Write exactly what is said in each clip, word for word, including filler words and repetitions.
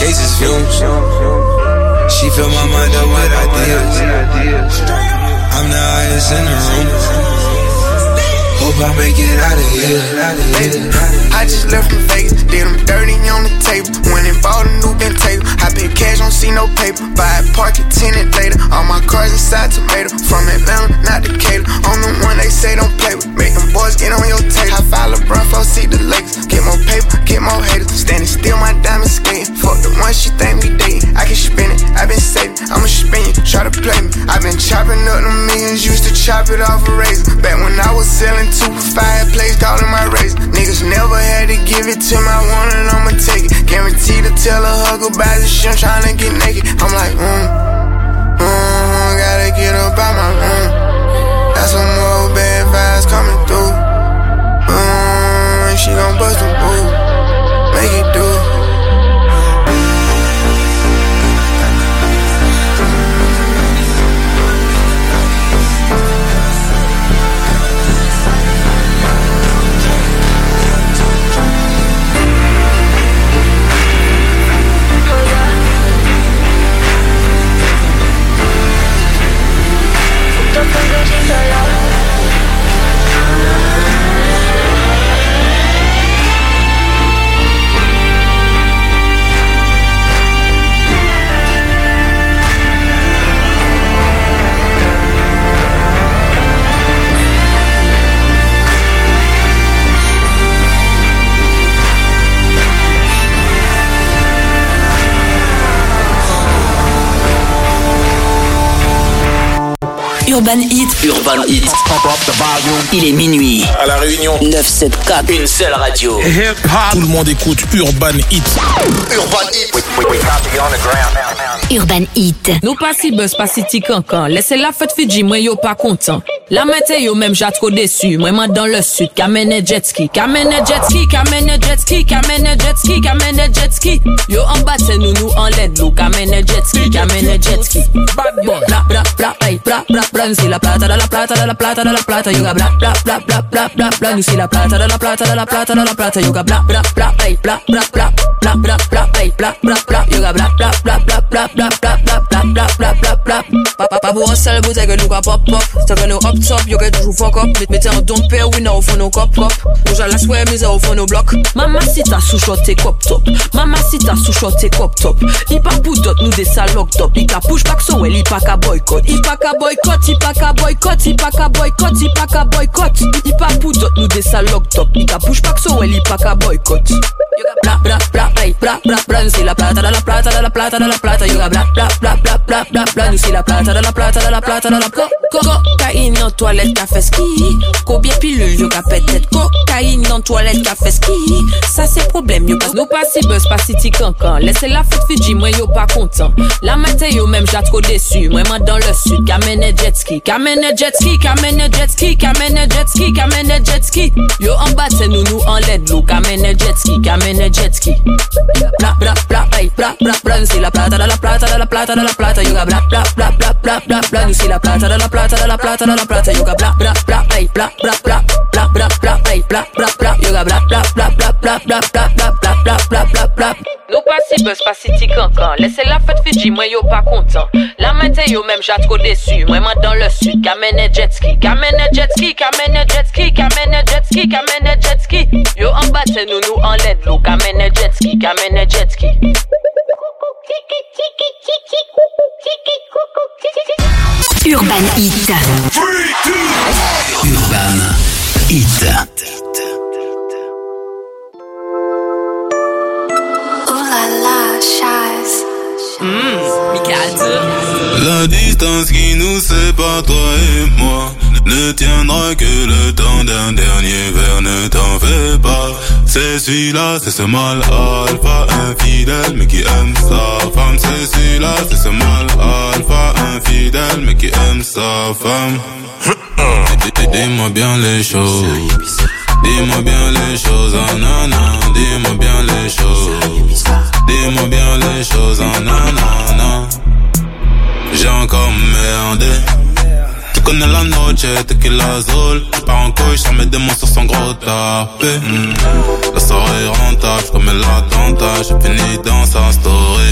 cases fumes. She fill my mind up with ideas. I'm the highest in the room. Hope I make it out of here. I just left from Vegas, did them dirty on the table. Went and bought a new Bentayga. I pay cash, don't see no paper. Buy it, park it, tenant later. All my cars inside tomato. From Atlanta, not Decatur. On the one they say don't play with. Make them boys get on your tape. I file LeBron, flow, see the Lakers. Get more paper, get more haters. Standing still, my diamond skating. Fuck the one she think we dating. I can spin it, I been saving. I'ma spin it, try to play me. I been chopping up the millions, used to chop it off a razor. Back when I was selling two for five, place calling my razor. Niggas never had to give it to my one and I'ma take it. Guaranteed to tell a hug about the shit, I'm tryna get naked. I'm like, mm, mm, gotta get up out my room. Got some more bad vibes coming through. Mm, she gon' bust a move, make it do. Urban Hit. Urban Hit. Il est minuit. À La Réunion. neuf cent soixante-quatre. Une seule radio. Hip-hop. Tout le monde écoute Urban Hit. Urban Hit. We, we, we Urban Hit. Nous pas si buzz, pas si ti cancan. Laissez la fête Fidji, moi yo pas content. La matin yo même j'ai trop déçu. Moi moi dans le sud, kamene jet ski, kamene jet ski, kamene jet ski, kamene jet ski, kamene jet ski. Yo en bas c'est nous nous en l'aide l'eau, kamene jet ski, kamene jet ski. Bad boy. Bla bla bla, hey bla bla bla, nous c'est la plata, de la plata, de la plata, de la plata. Yo ga bla bla bla bla bla bla bla, nous c'est la plata, de la plata, de la plata, de la plata. Yo ga bla bla bla, hey bla bla bla bla bla bla, hey bla bla bla. Yo ga bla bla bla bla bla bla bla bla bla bla bla bla. Papa papa pour un seul bouteille que nous ga pop pop, c'est que nous up top, yo ga toujours fuck up. Mettez un don père oui non au fond nos cop cop. Nous j'ai la soirée mise au fond nos blocs. Maman si t'as sous shot t'es cop top. Maman si t'as sous shot t'es cop top. Il pas pour d'autres nous des salocs top. Il ka push back so well, il pas ka boycott. Il pas ka boycott, il pas ka boycott, il pas ka boycott, il pas ka boycott. Il pas pour d'autres nous des salocs top. Il ka push back so well, il pas ka boycott. Bla bla bla bla bla bla bla, nous c'est la plata, de la plata, de la plata, de la plata. Yo ga bla bla bla bla bla bla bla, nous c'est la plata, de la plata, de la plata, de la plata. Cocaïne en toilette qu'a fait ski. Combien pilule yo ka peut-être. Cocaïne en toilette qu'a fait ski. Ça c'est problème yo pas. Nous pas si buzz, pas si ti cancan. Laissez la fête Fidji, moi yo pas content. La matin yo même j'ai trop déçu. Moi moi dans le sud, kamene jet ski, kamene jet ski, kamene jet ski, kamene jet ski, kamene jet ski. Yo en bas c'est nous nous en l'aide l'eau, kamene jet ski, kamene jet ski. Bla bla bla, hey bla bla bla, nous c'est la plata, de la plata, de la plata, de la plata. Yo ga bla bla bla bla bla bla bla, nous c'est la plata, de la plata, de la plata, de la plata. Yo ga bla bla bla, hey bla bla bla bla bla bla, hey bla bla bla. Yo ga bla bla bla bla bla bla bla bla bla bla bla bla. Nous pas si buzz, pas si ti cancan. Laissez la fête Fidji, moi yo pas content. La matin yo même j'ai trop déçu. Moi moi dans le sud, kamene jet ski, kamene jet ski, kamene jet ski, kamene jet ski, kamene jet ski. Yo en bas c'est nous nous en l'aide l'eau, kamene jet ski, kamene jet ski. Urban Hit. Urban Hit. La distance qui nous sépare, toi et moi, ne tiendra que le temps d'un dernier verre, ne t'en fais pas. C'est celui-là, c'est ce mal alpha infidèle, mais qui aime sa femme. C'est celui-là, c'est ce mal alpha infidèle, mais qui aime sa femme. Dis-moi bien les choses, dis-moi bien les choses, oh non, non, dis-moi bien les choses, dis-moi bien les choses, oh non, non, non. J'ai encore merdé. Tu connais la noche, tequila azul. J'pars en couille, j'en mets des mots sur son gros tapé. mm. La soirée est rentable, j'commets l'attentat. J'ai fini dans sa story.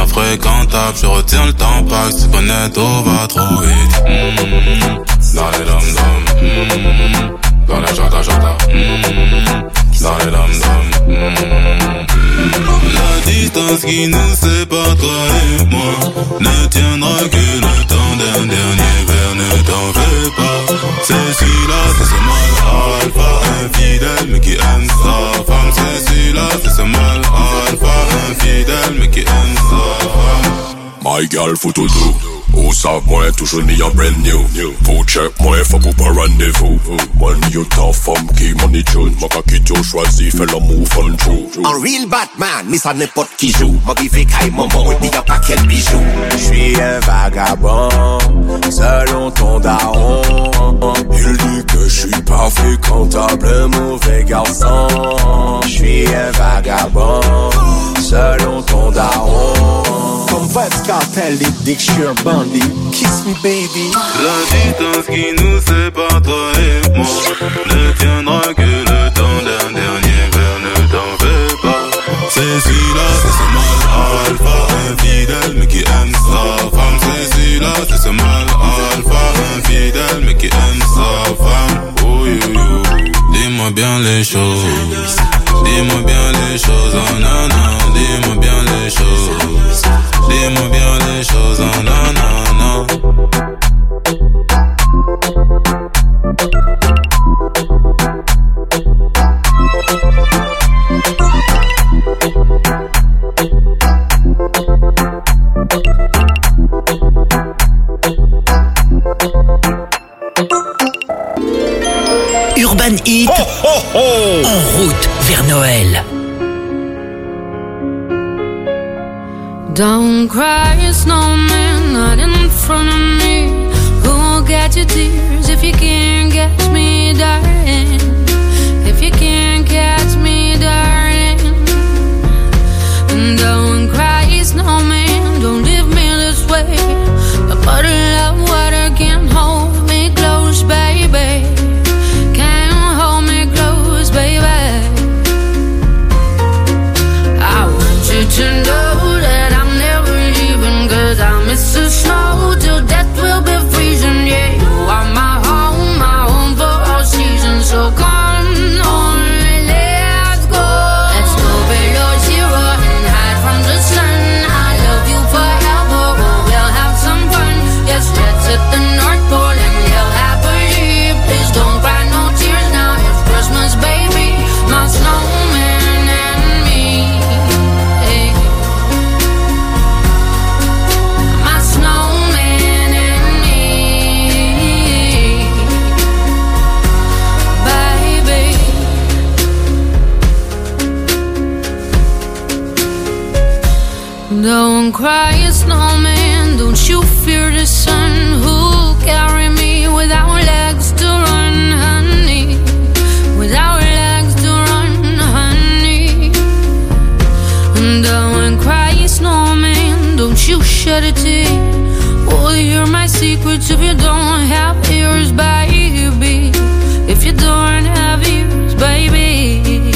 infréquentable. Je retiens le temps, pas que c'est pas net, on va trop vite. Mmh, dans les dom-dom, mmh, dans les jata-jata, mmh, dans les dom-dom, mmh. La distance qui nous sépare, toi et moi, ne tiendra que le temps d'un dernier verre, ne t'en fais pas. C'est celui-là, c'est ce mal alpha, infidèle mais qui aime sa femme. C'est celui-là, c'est ce mal alpha, infidèle mais qui aime sa femme. My girl, faut tout doux. Ou savent moi, toujours mis en brand new. Faut check moi, faut qu'on pas rendez-vous. Moi, yo ta femme qui money tune. Ma kaki yo choisi, fait l'amour fun true. Un real Batman, mais ça n'importe qui joue. Ma vie fait caille, maman, et y'a pas quel bijou. J'suis un vagabond, selon ton daron. Il dit que j'suis pas fréquentable, mauvais garçon. J'suis un vagabond, selon ton daron. Comme Vybz Kartel, il dit que j'suis un bandit. Kiss me baby. La distance qui nous sépare, toi et moi, ne tiendra que le temps d'un dernier verre, ne t'en fais pas. C'est celui-là, c'est ce mal alpha, infidèle mais qui aime sa femme. C'est celui-là, c'est ce mal alpha, infidèle mais qui aime sa femme. Oh you, you. Dis-moi bien les choses, dis-moi bien les choses, oh non non, dis-moi bien les choses, dis-moi bien les choses, oh non non non. Urban Heat, oh, oh, oh. En route vers Noël. Don't cry, snowman, not in front of me. Who'll get your tears if you can't catch me, darling? If you can't catch me, darling. Don't cry, snowman, don't leave me this way. A bottle of water can't hold me close, baby. Can't hold me close, baby. I want you to know that I'm never leaving, 'cause I miss the snow till death will be freezing. Yeah, you are my home, my home for all seasons. So come on, let's go. Let's go below zero and hide from the sun. I love you forever, oh, we'll have some fun. Yes, let's hit the North Pole and live happily. Please don't cry no tears now, it's Christmas, baby. My snowman and me. Hey. My snowman and me, baby. Don't cry, snowman, don't you fear the sun. Who'll carry me without legs to run, honey? Without legs to run, honey. Don't cry, snowman, don't you shed a tear. Oh, you're my secrets if you don't have ears, baby. If you don't have ears, baby.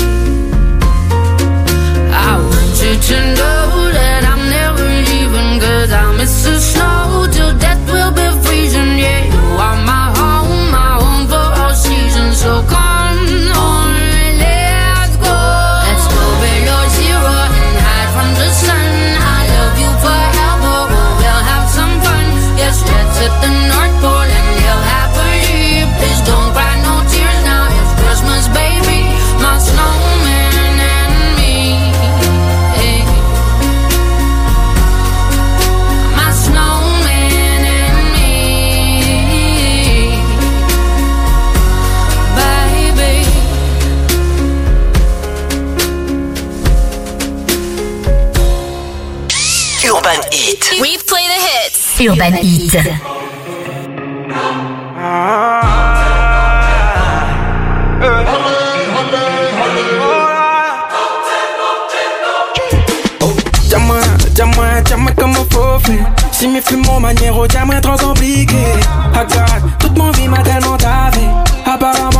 I want you to know that I'm never leaving, 'cause I miss the snow till death will be freezing. Yeah, you are my home, my home for all seasons. So come on, let's go. Let's go below zero and hide from the sun. I love you forever, oh, we'll have some fun. Yes, let's hit the North Pole and live happily. Please don't cry no tears now, it's Christmas, baby. My snowman and me. Hey. My snowman and me, baby. Urban Heat. We play the hits. Urban Heat. Diamant, diamant, diamant comme un faux fait. Si mes fumes mon manière au diamant transampliqué. Regarde, toute mon vie m'a tellement tavé. Apparemment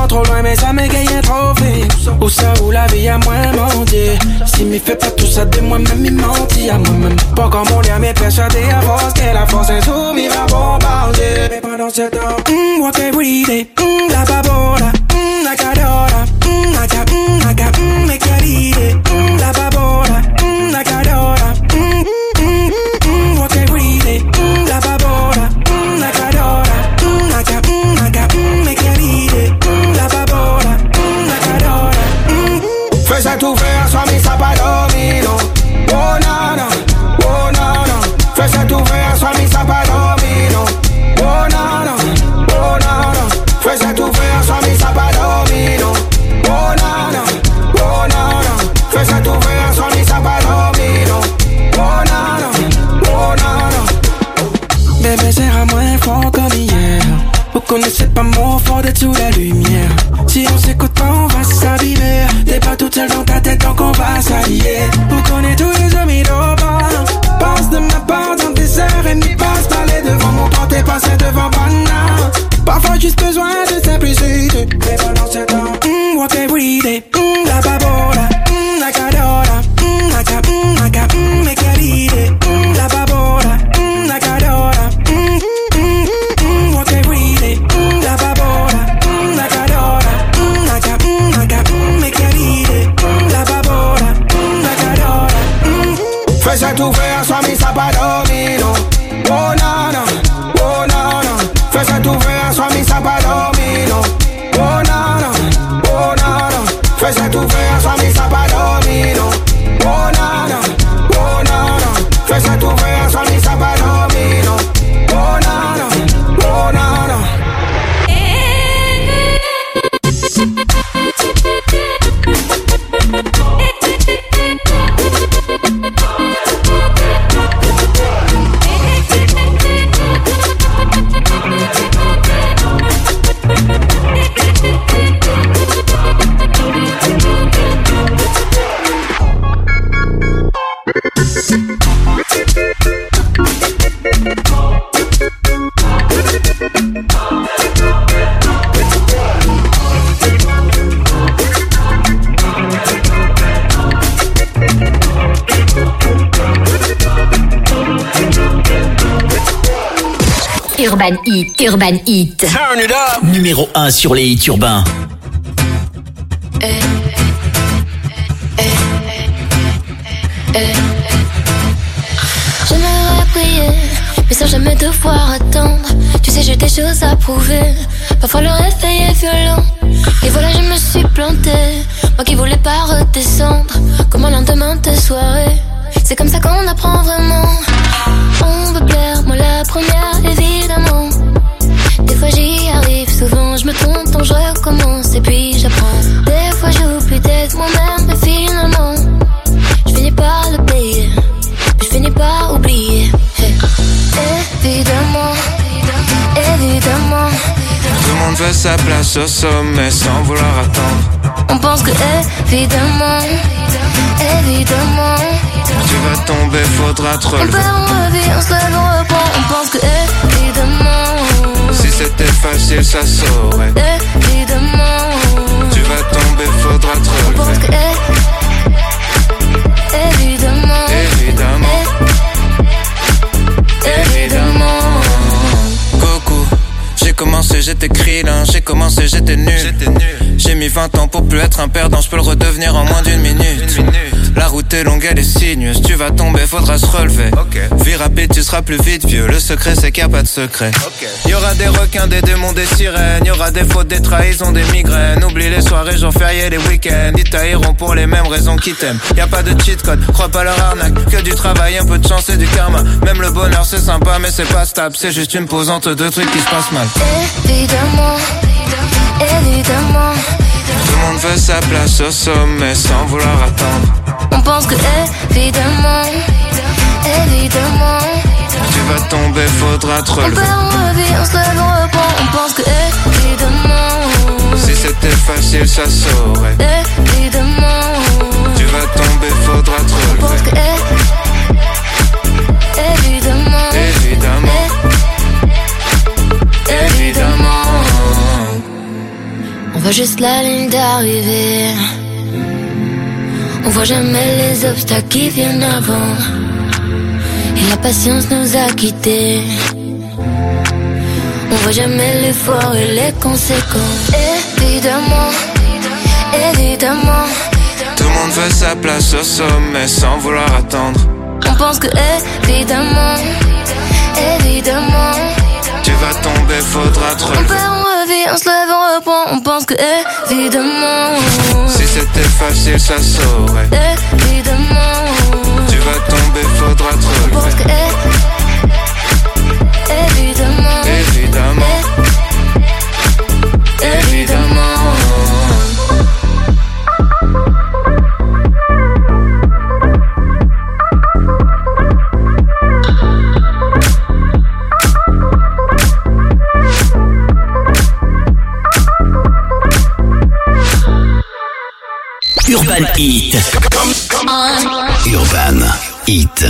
vraiment trop loin, mais ça m'égaye trop vite. Où ça, où la vie a moins menti. Si m'y fait pas tout ça de moi-même, m'y menti à moi-même. Pas comme on l'a, mais persuadé à force que la force insoumise va bombarder. Mais pendant ce temps, mm, walk every day, mm, la babola, mm, la cadora, mm, la ca, mm, la ca, mm, me queride, mm, la babola, mm, la cadora, mm, mm, mm, walk every day, mm, la babola, mm, la cadora, mm, la ca, mm, la ca, mm, me queride, mm, la babola, mm, la cadora, mm. Fais ça tout faire, soit mis ça pas domino. Oh nana, oh nana. Fais ça tout faire, soit mis ça pas domino. Oh nana, oh nana. Fais ça tout faire, soit mis ça pas domino. Oh nana, oh nana. Fais ça tout faire, soit mis ça pas domino. Oh nana, oh nana. Bébé serre moins fort comme hier. Vous connaissez pas mon fort de sous la lumière. Si on s'écoute pas, on va s'abîmer. T'es pas toute seule dans ta tête, donc on va s'allier. Vous connaissez tous les amis d'Oban. Passe de ma part dans tes heures et m'y passe parler devant mon porte et passer devant Banna. Parfois juste besoin de simplicité. Mais pendant ce temps, mm, walk every day, mm, la babola, mm, la cadora, mm, la ca, mm, la ca, mm, me queride, mm, la babola, mm, la cadora, mm, mm, mm, walk every day, mm, la babola, mm, la cadora, mm, la ca, mm, la ca, mm, me queride, mm, la babola, mm, la cadora, mm. Fais ça tout faire, soit mis ça pas domino. Oh nana, oh nana. Fais ça tout faire, soit mis ça pas domino. Oh nana, oh nana. Fais ça tout faire, soit mis ça pas domino. Oh nana, oh nana. Fais ça tout faire, soit mis ça pas domino. Oh nana, oh nana. Urban Hit, Urban Hit. Turn it up. Numéro un sur les hits urbains. Eh, eh, eh, eh. J'aimerais prier, mais sans jamais devoir attendre. Tu sais, j'ai des choses à prouver. Parfois le réveil est violent. Et voilà, je me suis plantée. Moi qui voulais pas redescendre. Comme un lendemain de soirée. C'est comme ça qu'on apprend vraiment. On veut plaire, moi la première, évidemment. Des fois j'y arrive, souvent je me trompe, donc je recommence et puis j'apprends. Des fois j'oublie d'être moi-même, mais finalement je finis par le payer, je finis par oublier. Hey. Évidemment, évidemment. Tout le monde veut sa place au sommet sans vouloir attendre. On pense que évidemment, évidemment. Tu vas tomber, faudra te relever. On perd, on revit, on se lève, on reprend. On pense que évidemment. Si c'était facile, ça saurait. Évidemment. Tu vas tomber, faudra te relever. On pense que évidemment. Évidemment. Évidemment. Coucou. J'ai commencé, j'étais krillin, j'ai commencé, j'étais nul. J'ai mis vingt ans pour plus être un perdant, je peux le redevenir en moins d'une minute. La route est longue, elle est sinueuse, tu vas tomber, faudra se relever. Vie rapide, tu seras plus vite vieux, le secret c'est qu'il n'y a pas de secret. Y'aura des requins, des démons, des sirènes, y'aura des fautes, des trahisons, des migraines. Oublie les soirées, jours fériés, les week-ends, ils tailleront pour les mêmes raisons qu'ils t'aiment. Y'a pas de cheat code, crois pas leur arnaque, que du travail, un peu de chance et du karma. Même le bonheur c'est sympa mais c'est pas stable, c'est juste une pause entre deux trucs qui se passent mal. Évidemment, évidemment. Tout le monde veut sa place au sommet sans vouloir attendre. On pense que évidemment, évidemment. Tu vas tomber, faudra te relever. On perd, on revit, on se lève, on reprend. On pense que évidemment. Si c'était facile, ça saurait. Évidemment. Tu vas tomber, faudra te relever. On pense que évidemment. Évidemment. Évidemment. On va juste la ligne d'arrivée. On voit jamais les obstacles qui viennent avant. Et la patience nous a quittés. On voit jamais l'effort et les conséquences. Évidemment, évidemment. Tout le monde veut sa place au sommet sans vouloir attendre. On pense que évidemment, évidemment. Tu vas tomber, faudra te relever. On perd, on revit, on se lève, on reprend. On pense que évidemment. Si c'était facile, ça saurait. Évidemment. Tu vas tomber, faudra te relever. On pense que évidemment. Évidemment. Évidemment. Urban Heat. Urban Heat.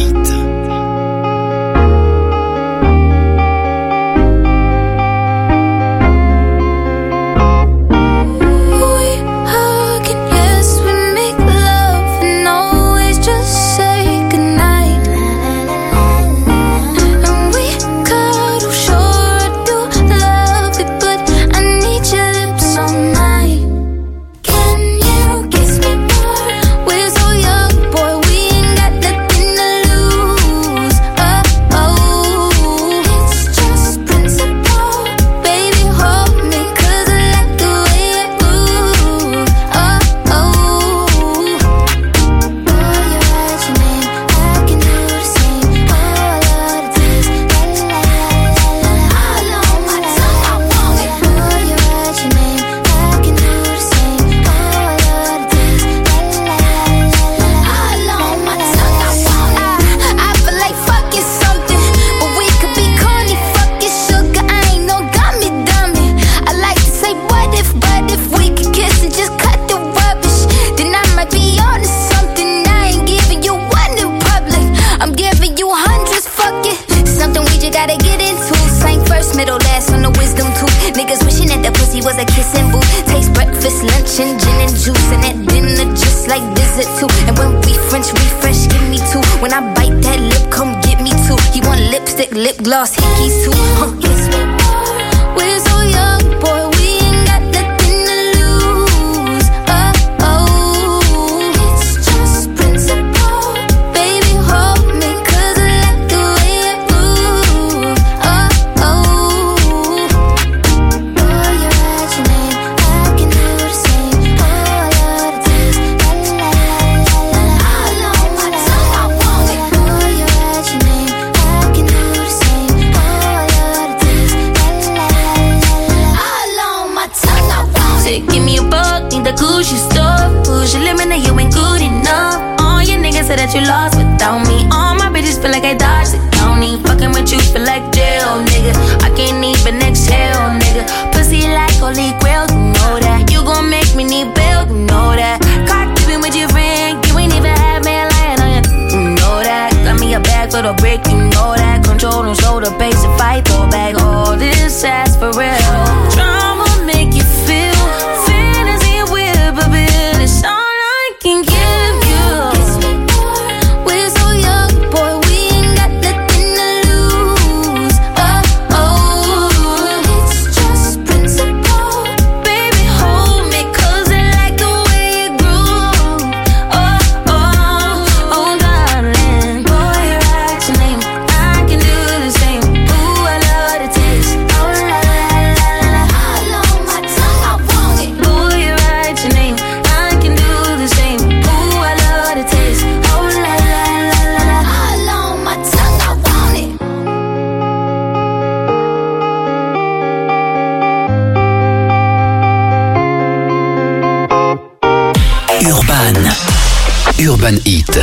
Lip gloss, hickeys too. Huh. We're so young, boy, we ain't got nothing to lose. Oh, oh, it's just principle. Baby, hold me, cause I like the way it moves. Oh, oh. Boy, you write your name, I can do the same. Oh, I love the taste. La la la la la. All on my tongue, I want it. Boy, you write your name, I can do the same. Give me a buck, need the Gucci stuff. Push your limit, now you ain't good enough. All your niggas say that you lost without me. All my bitches feel like I dodged the county. Fucking with you feel like jail, nigga. I can't even exhale, nigga. Pussy like holy grail, you know that. You gon' make me need bail, you know that. Caught keeping with your friend, you ain't even have man lying on you, you know that. Got me a bag for the brick, you know that. Control and shoulder, pace and fight, throw back all this ass for real. Drama make you feel. It's all I can give you. We're so young, boy, we ain't got nothing to lose. Oh, oh, it's just principle. Baby, hold me, cause I like the way you groove. Oh, oh, oh, darling. Boy, you write your name, I can do the same. Ooh, I love the taste. Oh, la, la, la, la, la. All on my tongue, I want it. Boy, you write your name, Urban. Urban Heat.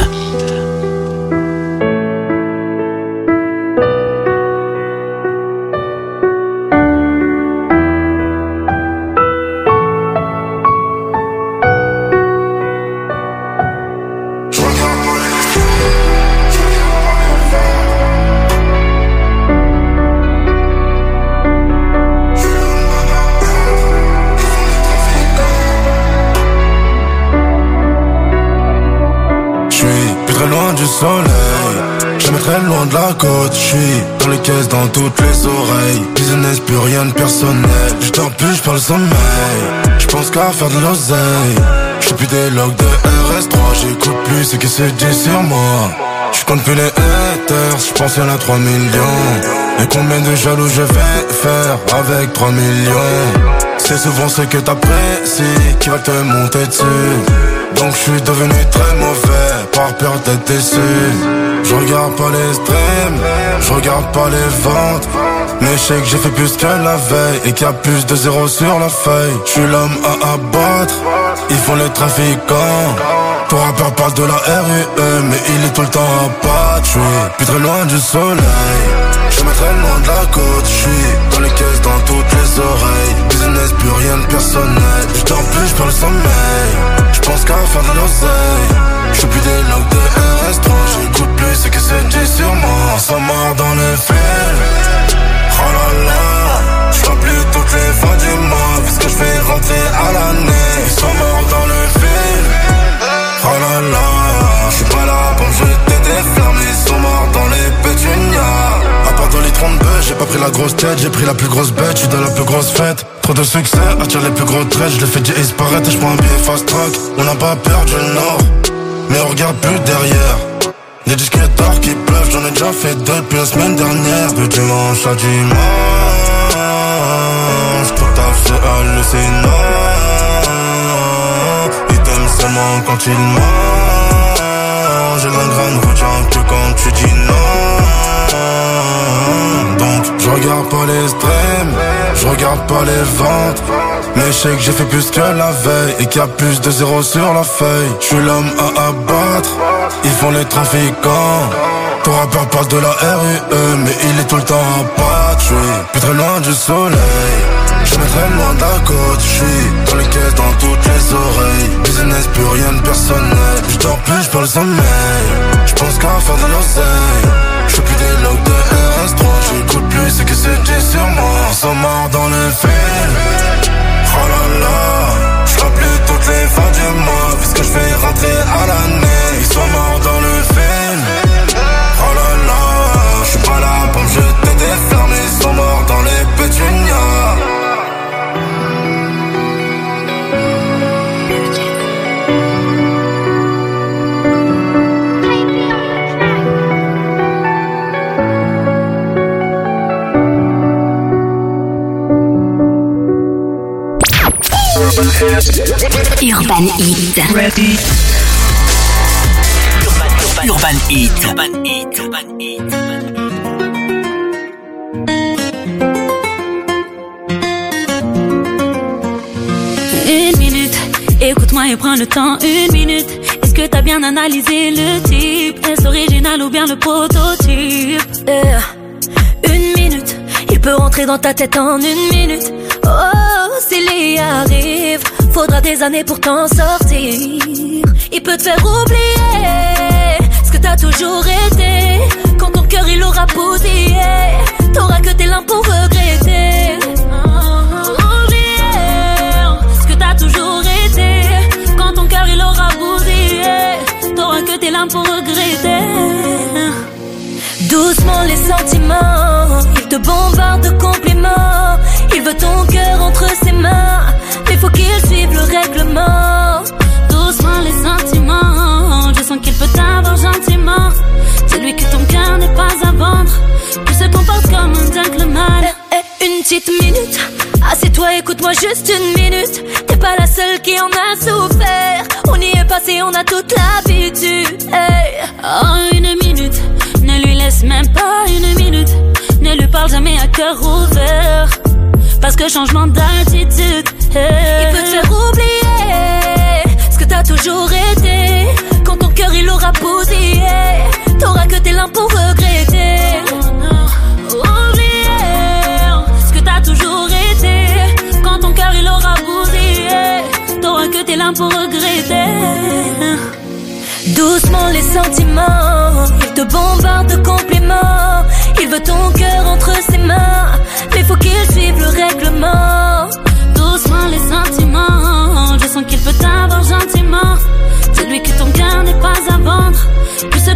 loin du soleil, jamais très loin de la côte. J'suis dans les caisses, dans toutes les oreilles. Business, plus rien de personnel. J'dors plus, j'parle sommeil. J'pense qu'à faire de l'oseille. J'fais plus des logs de R S trois. J'écoute plus ce qui se dit sur moi. J'compte plus les haters, j'pense y'en a trois millions. Et combien de jaloux je vais faire avec trois millions? C'est souvent ce que t'apprécies qui va te monter dessus. Donc je suis devenu très mauvais par peur d'être déçu. Je regarde pas les streams, je regarde pas les ventes. Mais je sais que j'ai fait plus que la veille et qu'il y a plus de zéro sur la feuille. Je suis l'homme à abattre, ils font les trafiquants. Ton rappeur parle de la R U E, mais il est tout le temps à battre. Je suis plus très loin du soleil, jamais très loin de la côte. Je suis dans les caisses, dans toutes les oreilles. Business, plus rien de personnel. Je dors plus, je parle sommeil. Je pense qu'à faire de l'oseille. Je fais plus des logs de R S trois. J'écoute plus ce que c'est dit sur moi. On s'en mord dans le film. Oh là là, je vois plus toutes les fins du mois. Puisque je fais rentrer à l'année. Ils sont morts dans le film. Oh là là, je suis pas là pour me jeter des flammes. Ils sont morts dans les pétunias. À part dans les trente bœufs, j'ai pas pris la grosse tête. J'ai pris la plus grosse bête, je suis dans la plus grosse fête. Trop de succès, attire les plus gros traits. Je les fais disparaître et je prends un billet fast track. On n'a pas perdu le nord, mais on regarde plus derrière. Des disques d'or qui pleuvent, j'en ai déjà fait deux depuis la semaine dernière. De dimanche à dimanche, tout à fait hallucinant. Ils t'aiment seulement quand ils mangent. J'ai l'ingraine retient que quand tu dis non. Donc je regarde pas les streams, je regarde pas les ventes. Mais je sais que j'ai fait plus que la veille et qu'il y a plus de zéro sur la feuille. Je suis l'homme à abattre, ils font les trafiquants. Ton rappeur parle de la R U E, mais il est tout le temps à battre. Je suis plus très loin du soleil, jamais très loin de la côte. Je suis dans les caisses, dans toutes les oreilles. Business, plus rien de personnel. Je dors plus, je parle sommeil. Je pense qu'à faire de l'oseille. Je fais plus des logs de R S trois. J'écoute plus ce que c'est dit sur moi. Ils sont morts dans le film. Oh là là, je vois plus toutes les fins du mois. Puisque je fais rentrer à l'année. Ils sont morts dans le film. Oh là là, je suis pas là pour me jeter des flammes. Ils sont morts dans les pétunias. Urban Heat. Ready. Urban, Urban Heat. Urban Heat. Urban Heat. Une minute, écoute-moi et prends le temps. Une minute, est-ce que t'as bien analysé le type? Est-ce original ou bien le prototype? Yeah. Une minute, il peut rentrer dans ta tête en une minute. Oh, s'il y arrive, faudra des années pour t'en sortir. Il peut te faire oublier ce que t'as toujours été. Quand ton cœur il aura bousillé, t'auras que tes larmes pour regretter. Oublier ce que t'as toujours été. Quand ton cœur il aura bousillé, t'auras que tes larmes pour regretter. Doucement les sentiments, il te bombarde de compliments. Il veut ton cœur entre ses mains, mais faut qu'il suive le règlement. Doucement les sentiments, je sens qu'il peut t'avoir gentiment. Celui que ton cœur n'est pas à vendre, il se comporte comme un gentleman. Eh, eh, une petite minute, assieds-toi, écoute-moi juste une minute. T'es pas la seule qui en a souffert. On y est passé, on a toute l'habitude. Hey. Oh, une minute, ne lui laisse même pas une minute. Ne lui parle jamais à cœur ouvert, parce que changement d'attitude, hey. Il peut te faire oublier ce que t'as toujours été. Quand ton cœur il aura bousillé, t'auras que tes larmes pour regretter. Oublier ce que t'as toujours été. Quand ton cœur il aura bousillé, t'auras que tes larmes pour regretter. Doucement les sentiments, il te bombarde de compliments. Il veut ton cœur entre ses mains, mais faut qu'il suive le règlement. Doucement les sentiments, je sens qu'il peut t'avoir gentiment. Celui que ton cœur n'est pas à vendre, il se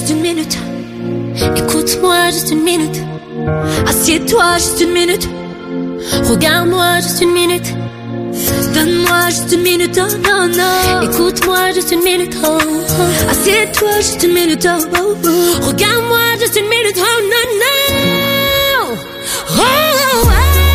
juste une minute. Écoute-moi juste une minute. Assieds-toi juste une minute. Regarde-moi juste une minute. Donne-moi juste une minute, oh non, non. Écoute-moi juste une minute, oh, oh. Assieds-toi juste une minute, oh, oh, oh. Regarde-moi juste une minute, oh non, non. Oh, oh, oh.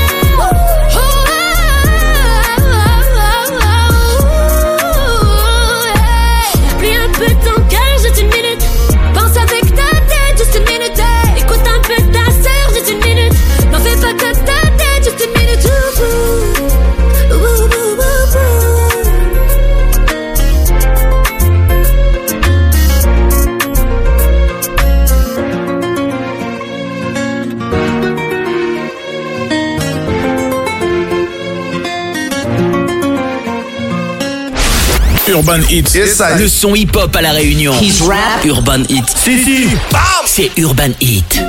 Urban Hits. Yes, le son hip-hop à la Réunion. His rap. Urban Hits. Si, si. Bam. C'est Urban Hits.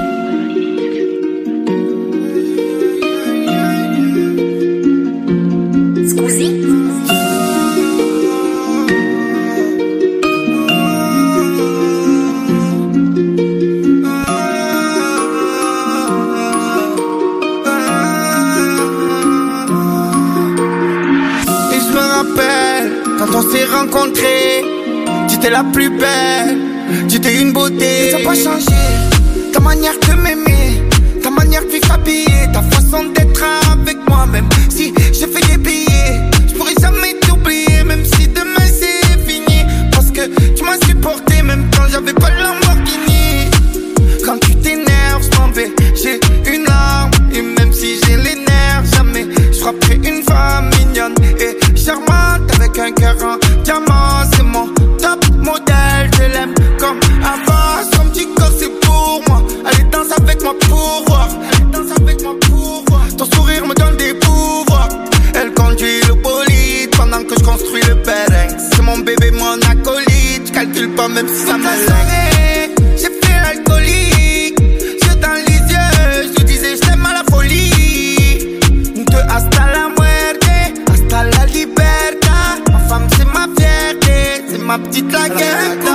Rencontré, tu étais la plus belle, tu étais une beauté. Ça n'a pas changé, ta manière de m'aimer, ta manière de vivre habillée, ta façon d'être avec moi. Même si j'ai fait des billets, je pourrais jamais t'oublier. Même si demain c'est fini, parce que tu m'as supporté même quand j'avais pas le Lamborghini. Quand tu t'énerves, je m'en vais, j'ai une arme. Et même si j'ai les nerfs, jamais je frapperai une femme mignonne et charmante avec un cœur en diamant. C'est mon top modèle, je l'aime comme avant. Son petit corps c'est pour moi, allez danse avec moi pour voir. Allez danse avec moi pour voir. Ton sourire me donne des pouvoirs. Elle conduit le bolide pendant que je construis le terrain. C'est mon bébé, mon acolyte, je calcule pas même si ça me lève. J'ai fait l'alcoolique, yeux dans les yeux, je lui disais je t'aime à la folie. De hasta la muerte, hasta la libertad. Ma femme c'est ma fierté, c'est ma petite laguette.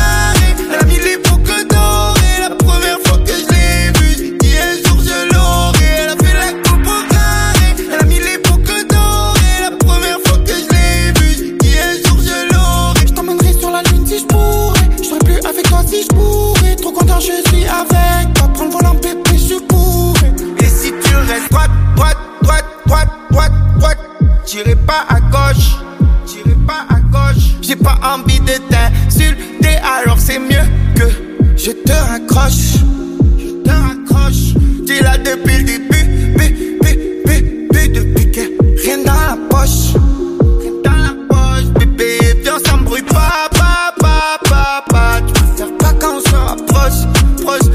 Elle a mis les boucles dorées, la première fois que je l'ai vue, j'ai dit un jour je l'aurai. Elle a fait la coupe au carré, elle a mis les boucles dorées, la première fois que je l'ai vue, j'ai dit un jour je l'aurai. Je t'emmènerai sur la lune si je pourrais, je serai plus avec toi si je pourrais. Trop content je suis avec toi, prends le volant bébé je pourrais. Et si tu restes droite, droite, droite, droite, droite, droite, j'irai pas à gauche, j'irai pas à gauche. J'ai pas envie de t'insulter, alors c'est mieux que je te raccroche, je te raccroche. T'es là depuis le début, bé, bé, bé, bé, depuis que rien dans la poche, rien dans la poche. Bébé, viens, on s'embrouille pas, pas, pas, pas, pas. Tu préfères pas quand on se rapproche, proche,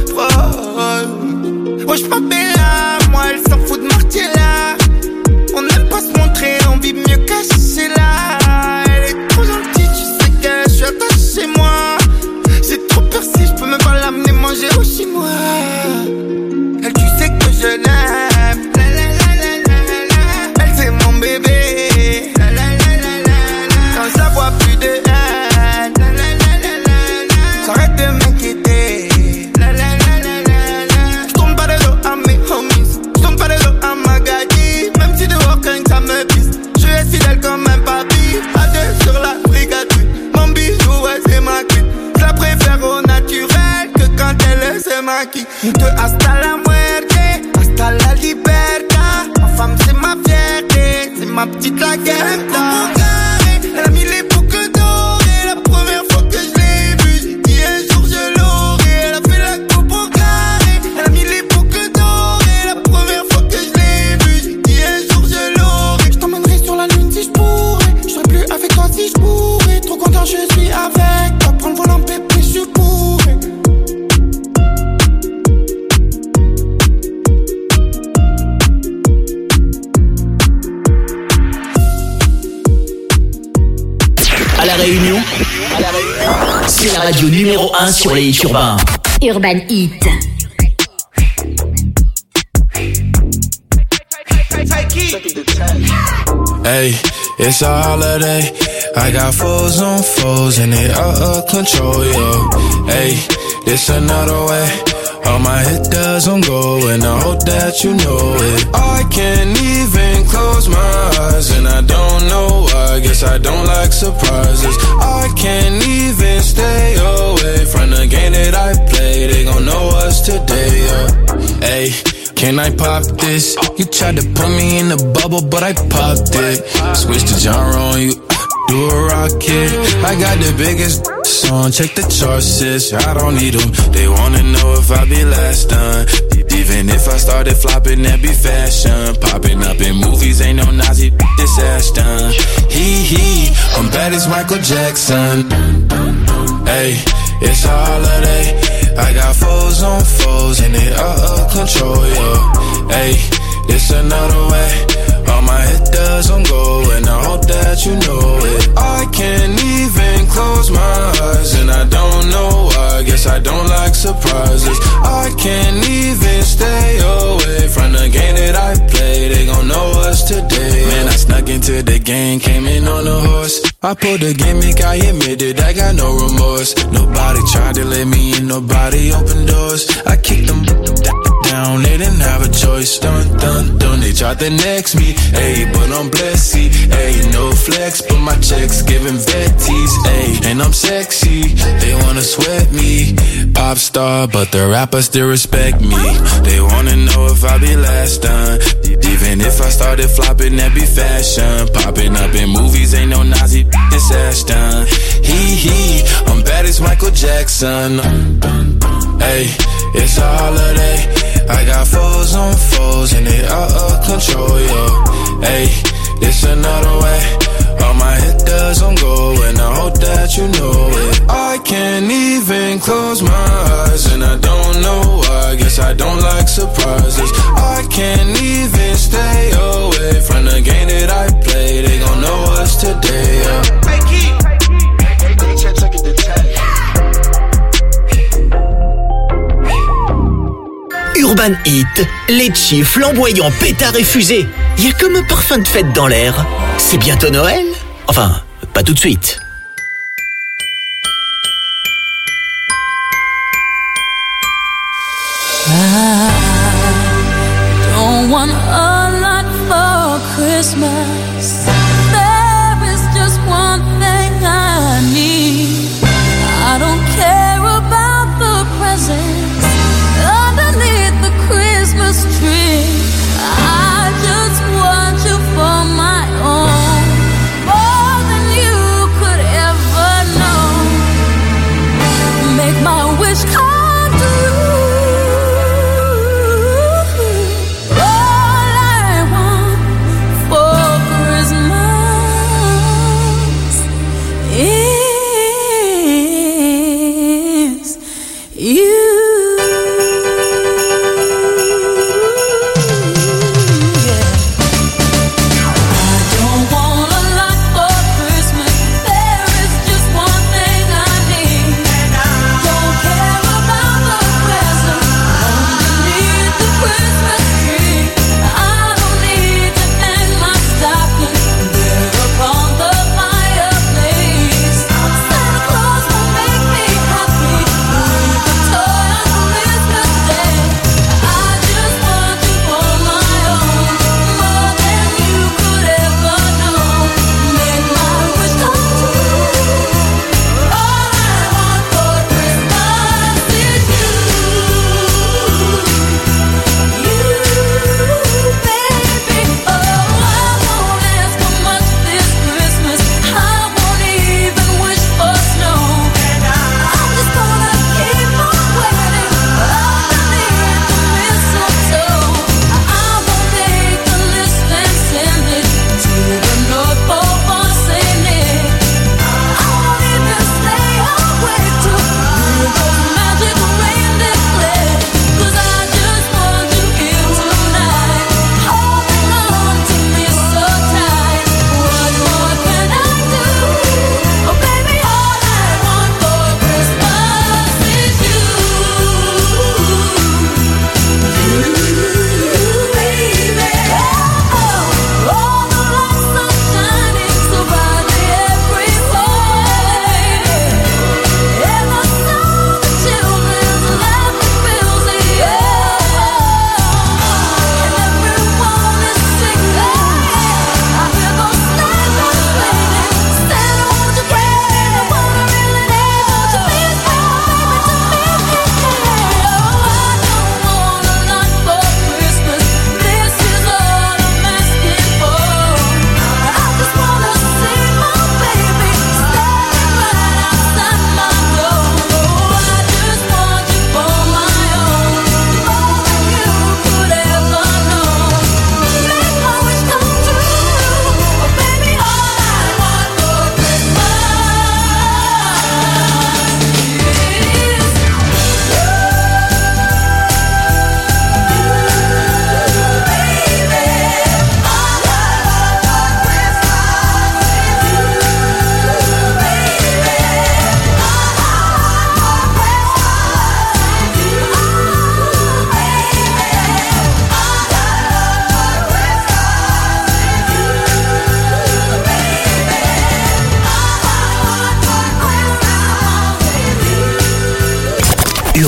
proche. Wesh ma bella, moi elle s'en fout de Martiella. On n'aime pas se montrer, on vit mieux caché là. Elle est trop gentille, tu sais que je suis attaché moi. J'ai trop peur si je peux même pas l'amener manger au chinois. Elle tu sais que je l'aime. La, la, la, la, la, la. Elle c'est mon bébé. La, la, la, la, la, la. Quand ça voit plus de haine. La, la, la, la, la, la. J'arrête de m'inquiéter. La, la, la, la, la, la. J'tombe pas de l'eau à mes homies, j'tombe pas de l'eau à ma gadie. Même si dehors quand ça me pisse, je reste fidèle comme un papy. À deux sur la brigade, mon bijou ouais c'est ma queen. Je la préfère au naturel que quand elle se maquille. De hasta la muerte, hasta la libertad. Ma femme c'est ma fierté, c'est ma petite laguette. Elle a mis les boucles dorées, la première fois que je l'ai vue, j'ai dit un jour je l'aurai. Elle a fait la coupe au carré, elle a mis les boucles dorées, la première fois que je l'ai vue, j'ai dit un jour je l'aurai. Je t'emmènerai sur la lune si je pourrais, je serai plus avec toi si je pourrais. Trop content je suis avec toi, prends le volant bébé je pourrais. À la Réunion, c'est la radio numéro un sur les hits urbains. Urban Hit. Hey, it's a holiday. I got foes on foes and they out of control, yo. Hey, it's another way. All my hit doesn't go, and I hope that you know it. I can't even close my eyes, and I don't know why. Guess I don't like surprises. I can't even stay away from the game that I play. They gon' know us today, yeah. Hey, can I pop this? You tried to put me in the bubble, but I popped it. Switch the genre on you, do a rocket. I got the biggest song, check the charts, sis. I don't need them. They wanna know if I be last done. Even if I started flopping, that be fashion. Popping up in movies, ain't no Nazi, this Ashton. Hee hee, I'm bad as Michael Jackson. Hey, it's a holiday. I got foes on foes, and they out of control, yo. Hey, it's another way. All my hit doesn't go, and I hope that you know it. I can't even close my eyes, and I don't know why. Guess I don't like surprises. I can't even stay away from the game that I play. They gon' know us today. Man, I snuck into the game, came in on a horse. I pulled a gimmick, I admitted I got no remorse. Nobody tried to let me in, nobody opened doors. I kicked them down, they didn't have a choice. Dun, dun, dun, they tried to next me. Ayy, but I'm blessed, see. Ayy, no flex, but my checks giving vetties. Ayy, and I'm sexy, they wanna sweat me. Pop star, but the rappers still respect me. They wanna know if I be last done. Even if I started flopping, that be fashion. Popping up in movies, ain't no Nazi, this Ashton. Hee hee, I'm bad as Michael Jackson. Ayy, it's a holiday. I got foes on foes, and they out of control, yo. Ayy, it's another way. All my hit doesn't go, and I hope that you know it. I can't even close my eyes, and I don't know why. Guess I don't like surprises. I can't even stay away from the game that I play. They gon' know us today, yeah. Hey, Keith. Urban Hit, Lecce, flamboyant, pétard et fusée. Y a comme un parfum de fête dans l'air. C'est bientôt Noël? Enfin, pas tout de suite. I don't want a lot for Christmas. There is just one thing I need. I don't care about the presents underneath the Christmas tree. I just want you for my own, more than you could ever know. Make my wish come true. All I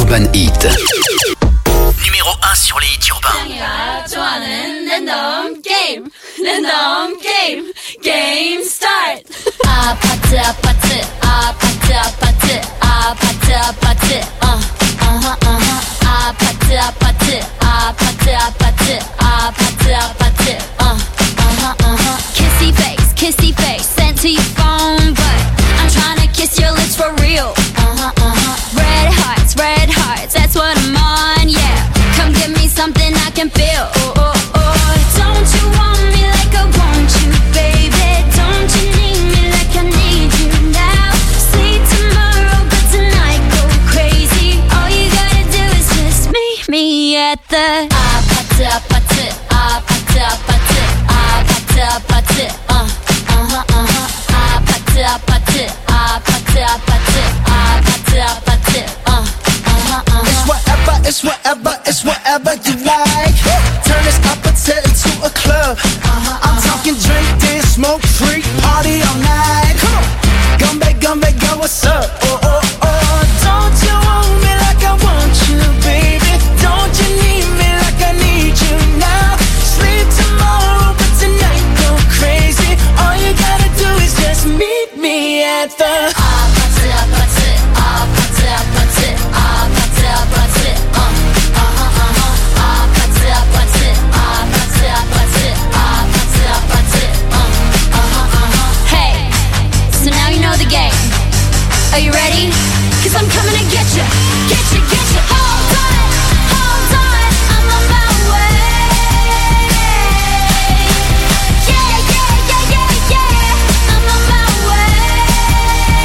Urban Hit. Numéro un sur les hits urbains. 좋아하는 랜덤 게임, 랜덤 게임, 게임 스타트. 아파트 아파트 아파트 아파트 아파트 아파트 어 어허 어허 아파트 아파트 아파트 아파트 아파트 아파트 어 어허 어허 Kissy face kissy face sent to your phone but I'm trying to kiss your lips for real uh-huh uh-huh red hearts red hearts that's what I'm on yeah come give me something I can feel oh oh oh don't you want me like I want you baby don't you need me like I need you now sleep tomorrow but tonight go crazy all you gotta do is just meet me at the 아파트 아파트 아파트 아파트 아파트 아파트 uh uh-huh uh-huh 아파트 아파트 아파트 아파트 아파트 아파트 uh uh-huh uh-huh It's whatever it's whatever it's whatever you like turn this apatte into a club uh-huh, I'm uh-huh. talking drink dance smoke freak party all night come on Gumbe gumbe girl what's up oh oh oh don't you want me like I want you baby don't you need me like I need you now sleep tomorrow but tonight go crazy all you gotta do is just meet me at the 아파트 아파트 아파트 아파트 아파트 아파트 uh uh-huh uh-huh 아파트 아파트 아파트 아파트 아파트 아파트 uh uh-huh uh-huh Hey, so now you know the game. Are you ready? Cause I'm coming to get you, get you, get you. Hold on, hold on, I'm on my way. Yeah, yeah, yeah, yeah, yeah, I'm on my way.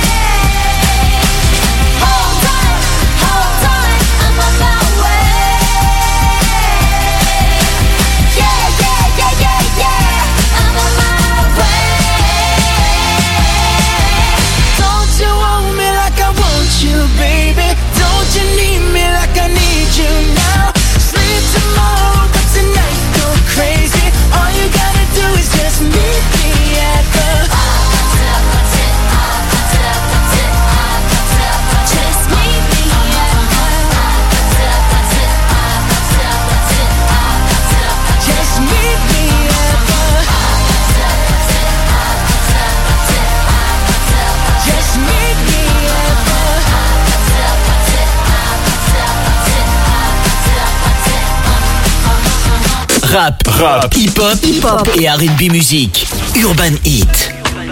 Hold on, hold on, I'm on my way. Yeah, yeah, yeah, yeah, yeah, I'm on my way. Don't you want me like I want you, baby? Don't you need me like I need you now? Sleep tomorrow, but tonight go crazy. All you gotta do is just meet me at the Just meet me at Just meet me at the Just meet me at Rap, rap, hip-hop, hip-hop et R and B musique. Urban Hit.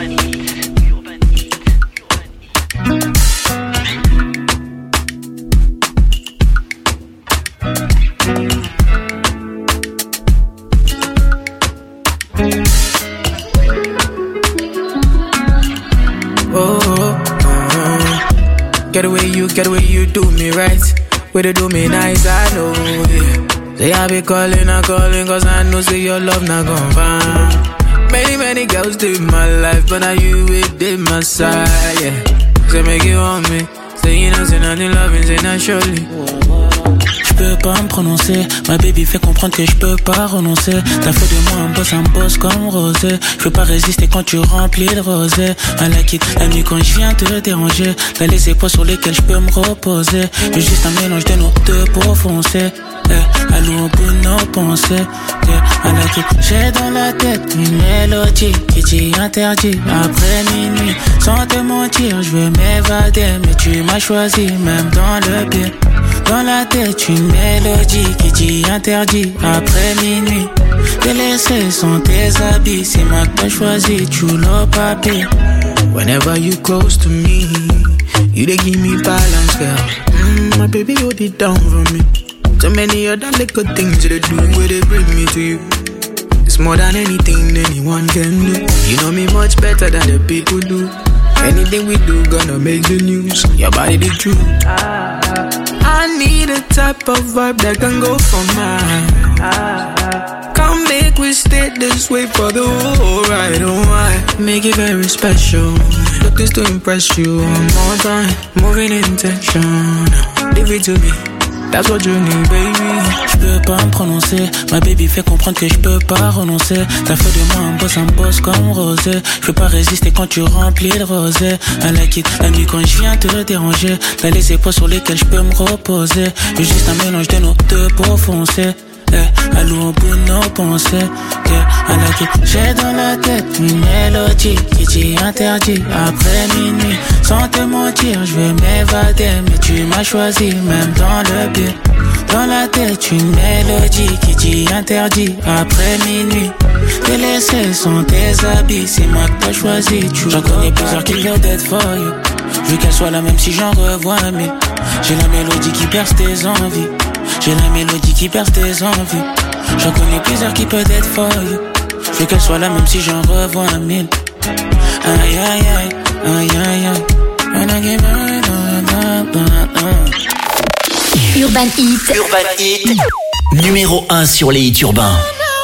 Oh, oh, oh. Get away you, get away you do me right. Way to do me nice, I know, yeah. Say I be calling, I calling, cause I know say your love not gon' find. Many, many girls did my life, but now you did my side, yeah. Say make you want me. Say you know, say nothing loving, say not surely. Je peux pas me prononcer, ma baby fait comprendre que je peux pas renoncer. T'as fait de moi un boss, un boss comme Rosé. Je peux pas résister quand tu remplis le rosé. I like it, la nuit quand je viens te déranger. T'as les épaules sur lesquelles je peux me reposer. Je veux juste un mélange de nos deux pour foncer. Yeah, allons au bout de nos pensées. Yeah, I like it. J'ai dans la tête une mélodie qui t'y interdit. Après minuit, sans te mentir, je veux m'évader. Mais tu m'as choisi, même dans le pire. Dans la tête une mélodie qui t'y interdit. Après minuit, t'es laissé sans tes habits. C'est moi que t'as choisi, tu l'as pas pire. Whenever you close to me, you dey give me balance, girl. Mm, my baby, hold it down for me. So many other little things they do where they bring me to you. It's more than anything anyone can do. You know me much better than the people do. Anything we do gonna make the news. Your body the truth. I need a type of vibe that can go for mine. Come make we stay this way for the whole ride. Oh, I make it very special. Look this to impress you one more time. Moving intention. Leave it to me. That's what you need, baby. Je peux pas me prononcer. Ma baby fait comprendre que je peux pas renoncer. T'as fait de moi un boss, un boss comme Rosé. Je peux pas résister quand tu remplis le rosé. I like it, la nuit quand je viens te déranger. T'as les épaules sur lesquelles je peux me reposer. Juste un mélange de nos deux peaux foncées. Eh, à l'eau au bout de nos pensées. Yeah, I like it. J'ai dans la tête une mélodie qui dit interdit après minuit. Sans te mentir, je vais m'évader, mais tu m'as choisi même dans le but. Dans la tête une mélodie qui dit interdit après minuit. T'es laissé sans tes habits, c'est moi que t'as choisi. J'en connais plusieurs qui veulent d'être for you. Je veux qu'elle soit la même si j'en revois mille. J'ai la mélodie qui perce tes envies. J'ai la mélodie qui perce tes envies. J'en connais plusieurs qui peuvent être for you. Je veux qu'elle soit la même si j'en revois mille. Aïe aïe aïe, aïe aïe aïe. Urban Hit. Urban Hit. Numéro un sur les hits urbains.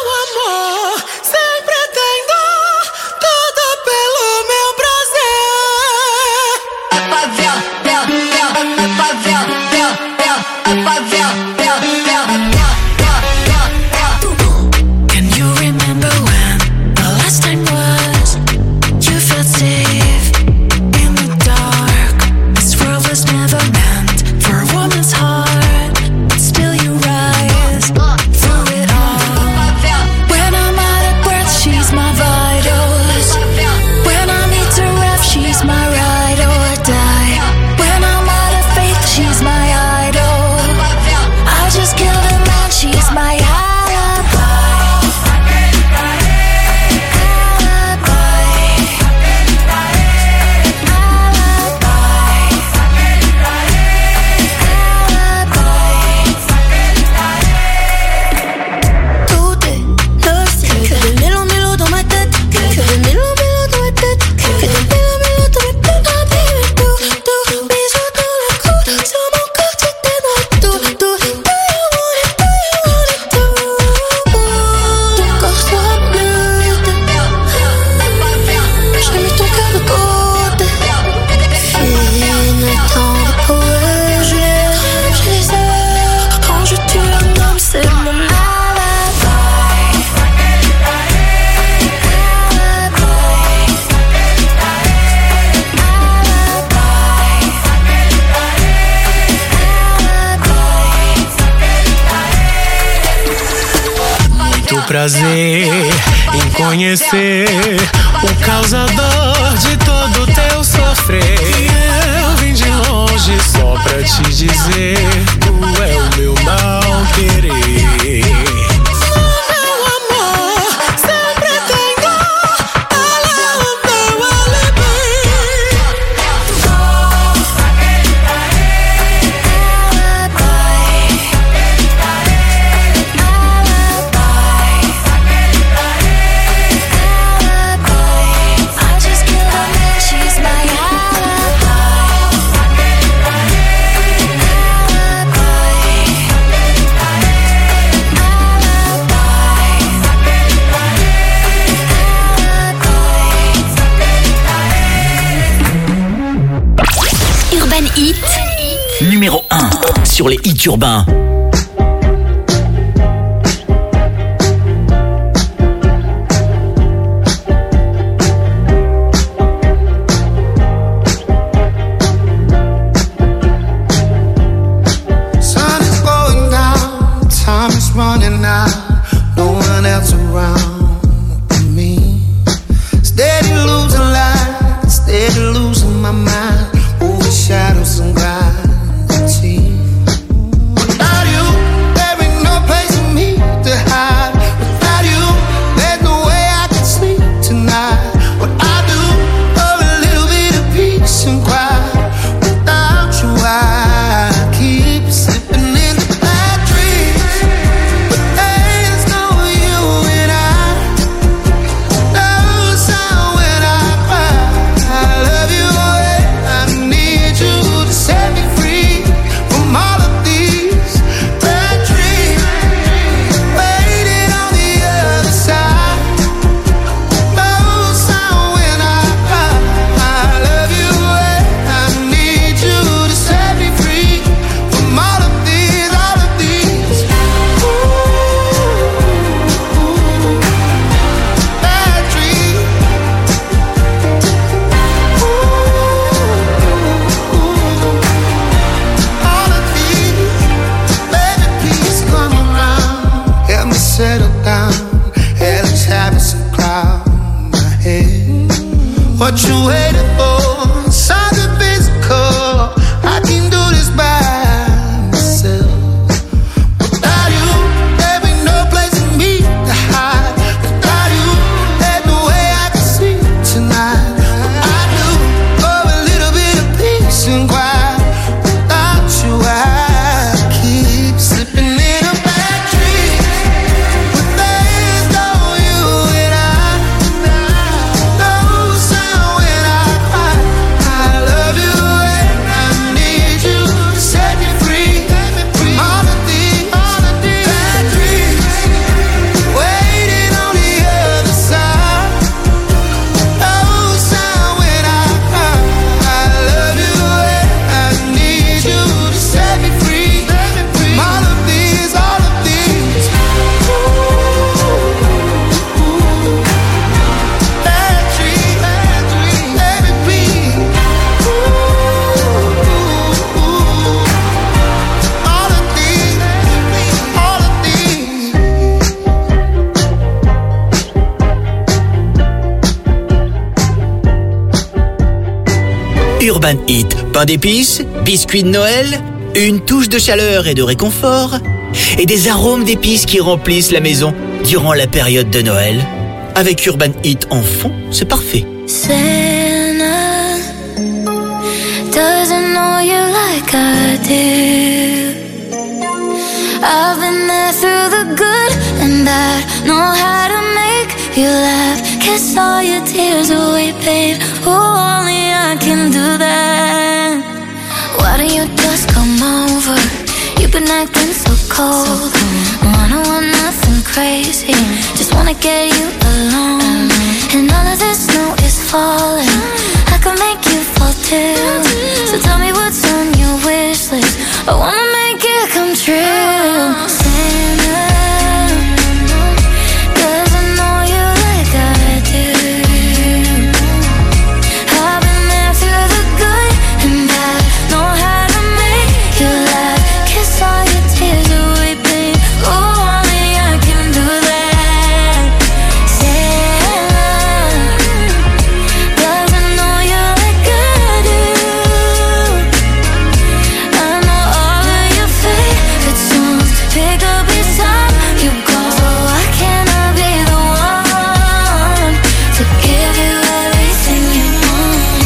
Prazer em conhecer o causador de todo teu sofrer. Eu vim de longe só pra te dizer, tu é o meu não querer. Numéro un sur les hits urbains. Sun is going down, time is running out, no one else around but me. Steady losing light, steady losing my mind, over shadows and gravity. Without you, there ain't no place for me to hide. Without you, there's no way I can sleep tonight. What I do for a little bit of peace and quiet. Without you, I keep slipping into bad dreams. But there's no you and I. No sound when I cry. I love you and I need you to set me free from all of these bad dreams. Waiting on the other side. No sound when I cry. I love you and Urban Heat, pain d'épices, biscuits de Noël, une touche de chaleur et de réconfort, et des arômes d'épices qui remplissent la maison durant la période de Noël. Avec Urban Heat en fond, c'est parfait. Santa doesn't know you like I do. I've been there through the good and bad, know how to make you laugh, kiss all your tears away, babe. Oh, only I can do that. Why don't you just come over? You've been acting so cold. I don't want nothing crazy, just wanna get you alone. And all of this snow is falling, I can make you fall too. So tell me what's on your wish list, I wanna make it come true. Santa doesn't know you like I do. I've been there through the good and bad, know how to make you laugh, kiss all your tears away, babe. Oh, only I can do that. Santa doesn't know you like I do. I know all of your favorite songs, pick up each time you call. So why can't I be the one to give you everything you want?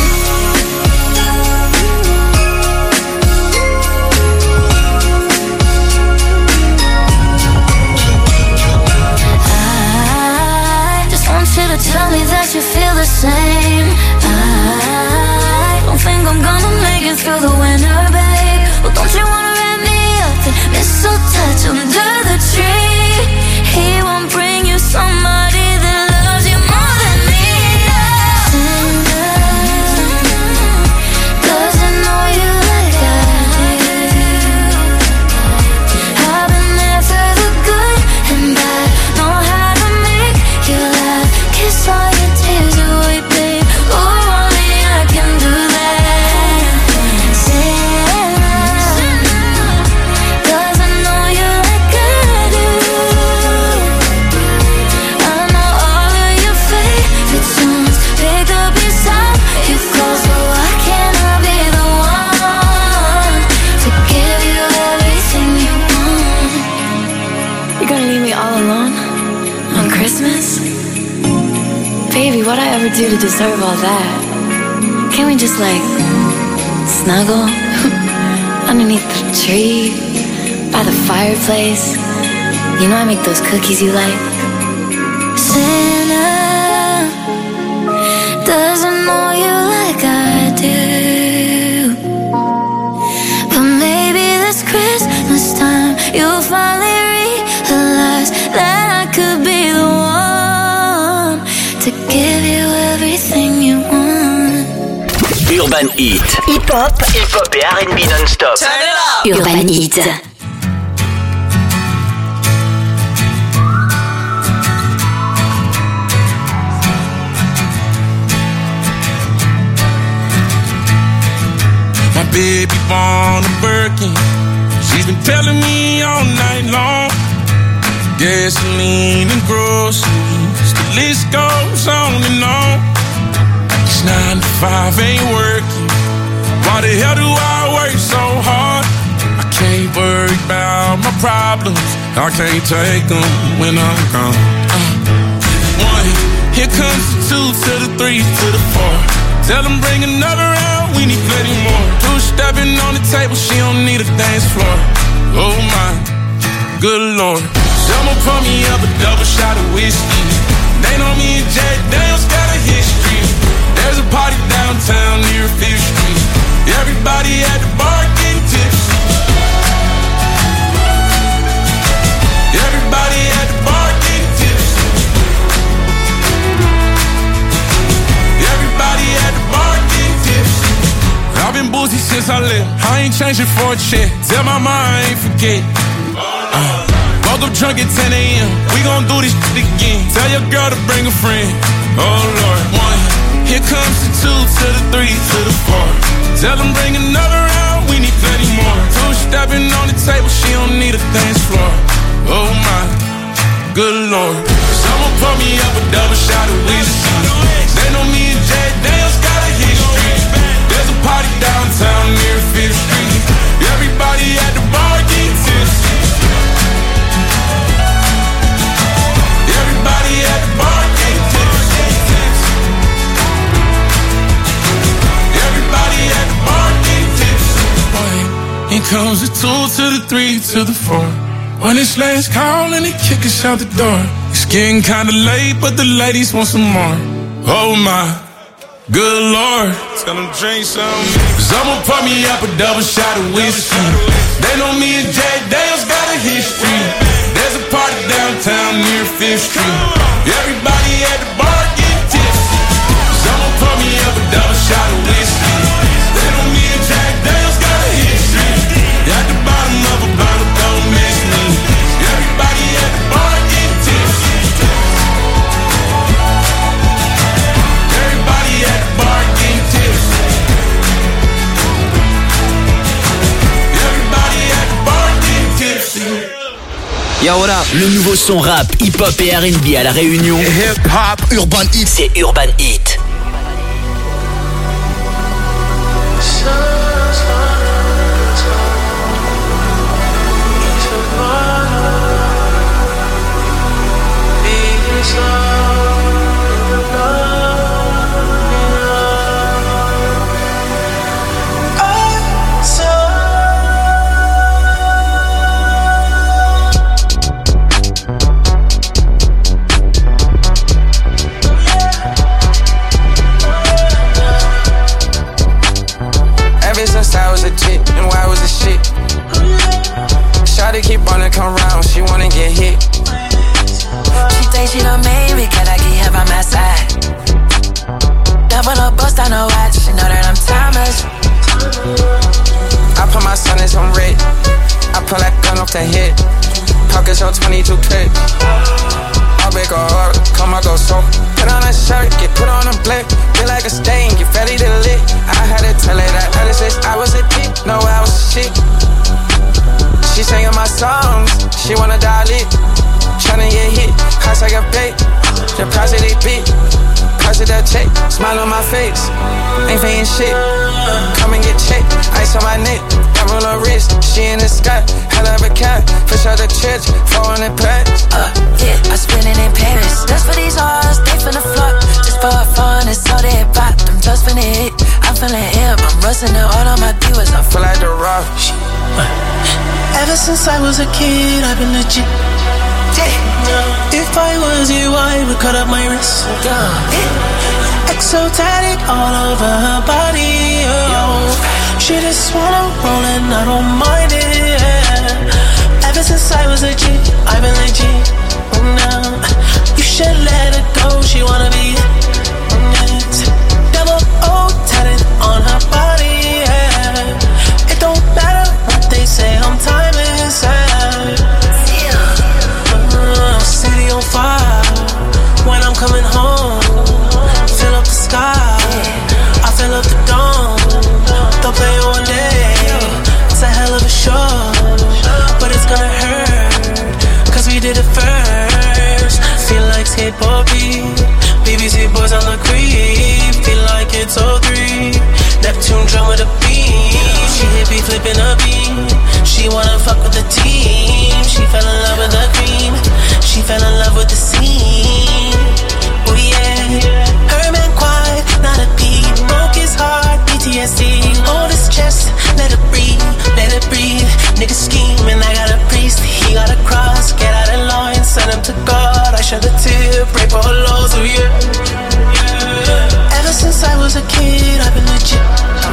I just want you to tell me that you feel the same. I don't think I'm gonna make it through the winter, babe. Well, don't you wanna wrap me up in mistletoe under the tree? He won't bring you somebody that loves you more than me. Santa doesn't know you like I do. I've been there through the good and bad, know how to make you laugh, kiss all your tears away, babe. Oh, only I can do that. Santa doesn't know you like I do. I know all of your favorite songs, pick up each time you call. So why can't I be the one to give you everything you want? You're gonna leave me all alone on Christmas? Baby, what'd I ever do to deserve all that? Can't we just like snuggle underneath the tree, by the fireplace? You know I make those cookies you like. Santa doesn't know you like I do. But maybe this Christmas time you'll finally realize that I could be the one to give you everything you want. Urban Heat. Hip-hop, hip-hop et R and B non-stop. Urban Heat. My baby born a Birkin, she's been telling me all night long. Gasoline and groceries, the list goes on and on. This nine to five ain't working, why the hell do I work so hard? I can't worry about my problems, I can't take them when I'm gone. uh, One, here comes the two to the three to the four. Tell them bring another round, we need plenty more. Two stepping on the table, she don't need a dance floor. Oh my, good lord. Someone pour me up a double shot of whiskey. They know me and Jack Daniels got a history. There's a party downtown near Fifth Street. Everybody at the bar getting tipsy. Everybody at the bar getting tipsy. Everybody at the bar getting tipsy. I've been boozy since I left, I ain't changing for a check. Tell my mom I ain't forget. uh. Woke up drunk at ten a.m. We gon' do this shit again. Tell your girl to bring a friend. Oh Lord. One, here comes the two to the three to the four. Tell them bring another round, we need plenty more. Two stepping on the table, she don't need a dance floor. Oh my, good lord. Someone pour me up a double shot of whiskey. They know me and Jack Daniels got a history. There's a party downtown near Fifth Street. Everybody at the bar getting tipsy. Everybody at the bar getting tipsy. Everybody at the bar getting tipsy. Here comes the two to the three to the four. When it's last call and they kick us out the door. It's getting kinda late, but the ladies want some more. Oh my, good lord. Tell them drink some. Cause I'ma pour me up a double shot of whiskey. They know me and Jack Daniels got a history. There's a party downtown near Fifth Street. Everybody at the bar getting tipsy. Cause I'ma pour me up a double shot of whiskey. They know me and Jack Daniels got a history. At the bottom of a bottle, don't miss me. Everybody at the bar getting tipsy. Everybody at the bar getting tipsy. Everybody at the bar getting tipsy. Yo, what up? Le nouveau son rap, hip-hop et R and B à La Réunion. Hip-hop, Urban Heat. C'est Urban Heat. Shawty keep wanna come round, she wanna get hit. She think she done made me, cause I can have by my side. Double up, bust on her watch, she know that I'm timeless. I put my son in some red, I pull that gun off the hip. Pockets on twenty-two clips. I'll break her heart, come I go so. Put on a shirt, get put on a blick. Feel like a stain, get ready to lit. I had to tell her that ever since I was a kid, no I was shit. She singing my songs, she wanna dial it. Tryna get hit, cost like a bait. The price of they beat, price of that check. Smile on my face, ain't paying shit. Come and get checked, ice on my neck. Emerald on wrist, she in the sky. Hell of a cat, fish out the church, four hundred packs. Uh, yeah, I spend it in Paris. Just for these hoes, they finna flop. Just for fun, it's all they pop. I'm just finna hit, I'm feeling hip. I'm rusting it all on my viewers. I feel like the rock. Ever since I was a kid, I've been legit. If I was you, I would cut up my wrist. Exotic all over her body. Oh. She just wanna roll and I don't mind it. Ever since I was a G, I've been legit. Now you should let her go. She wanna be next. Double O tatted on her body. It don't matter what they say. I'm timeless. Uh, city on fire. When I'm coming home, fill up the sky. I fill up the dome. Don't play one day. It's a hell of a show, but it's gonna hurt, cause we did it first. Feel like skateboard beat, B B C boys on the creep. Feel like it's oh three, Neptune drum with a beam. She hit me flipping a beam. She wanna fuck with the team. She fell in love with the cream. She fell in love with the scene. Oh yeah, her man quiet, not a beat. Broke his heart, P T S D. Hold his chest, let it breathe, let it breathe. Nigga scheming, I got a priest. He got a cross, get out of line, send him to God. I shed a tear, pray for her lows, oh yeah. Ever since I was a kid, I've been legit.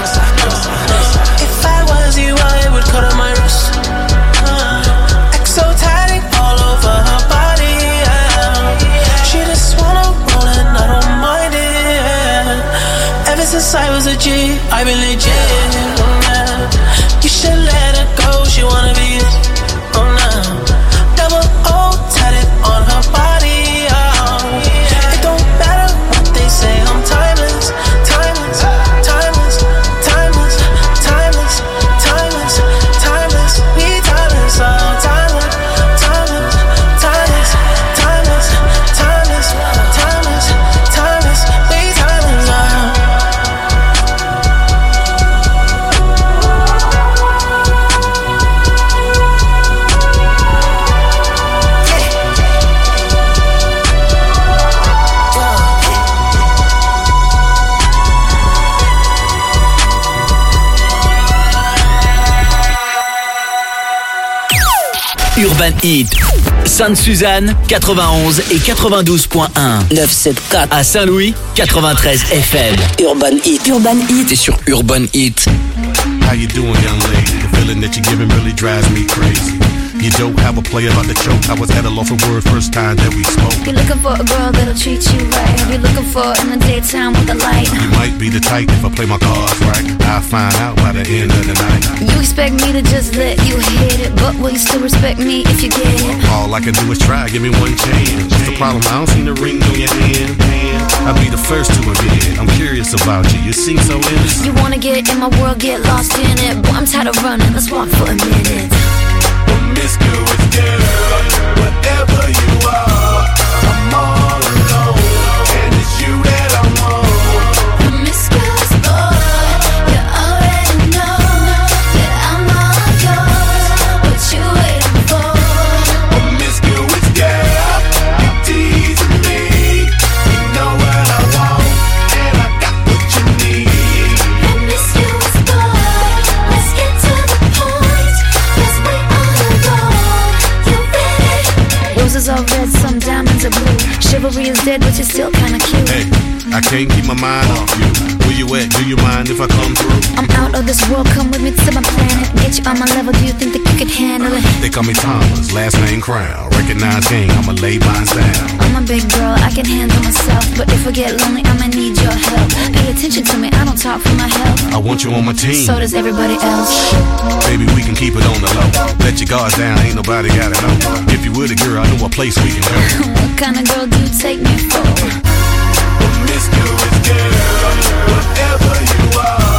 If I was you, I would cut up my wrist. uh, Exotic all over her body. uh, She just wanna roll and I don't mind it. Ever since I was a G, I've been legit. uh, You should let her go, she wanna be it. Oh no, double O tatted on her body. uh, It don't matter what they say, I'm timeless, timeless, timeless, timeless, timeless, timeless, timeless. We timeless, oh timeless, timeless, timeless, timeless, timeless, timeless, timeless. We timeless, oh. Urban Heat. Sainte-Suzanne, quatre-vingt-onze et quatre-vingt-douze point un. neuf cent soixante-quatre. À Saint-Louis, quatre-vingt-treize F M. Urban Heat. Urban Heat. T'es sur Urban Heat. How you doing, young lady? The feeling that you're giving really drives me crazy. You don't have a play about the choke. I was at a loss for words first time that we spoke. You're looking for a girl that'll treat you right. You're looking for in the daytime with the light. You might be the type if I play my cards right. I'll find out by the end of the night. You expect me to just let you hit it, but will you still respect me if you get it? All I can do is try, give me one chance. What's the problem? I don't see the ring on your hand. I'll be the first to admit it. I'm curious about you. You seem so innocent. You wanna get in my world, get lost in it. Boy, I'm tired of running. Let's walk for a minute. Promiscuous girl, whatever you are, I'm all alone, and it's you that I want. Promiscuous boy, you already know that I'm all yours. What you waiting for? Promiscuous girl, you teasing me. You know what I want, and I got what you need. Promiscuous boy, let's get to the point. Let's wait on the roses are red, some diamonds are blue. Chivalry is dead, but you're still kinda cute. Hey, I can't keep my mind off you. Where you at? Do you mind if I come through? I'm out of this world, come with me to my planet. Get you on my level, do you think that you could handle it? They call me Thomas, last name Crown. Recognize gang, I'ma lay mine down. I'm a big girl, I can handle myself. But if I get lonely, I'ma need your help. Pay attention to me, I don't talk for my health. I want you on my team. So does everybody else. Baby, we can keep it on the low. Let your guards down, ain't nobody gotta know. If you were the girl, I know a place we can go. What kind of girl do you take me for? Promiscuous girl, whatever you are.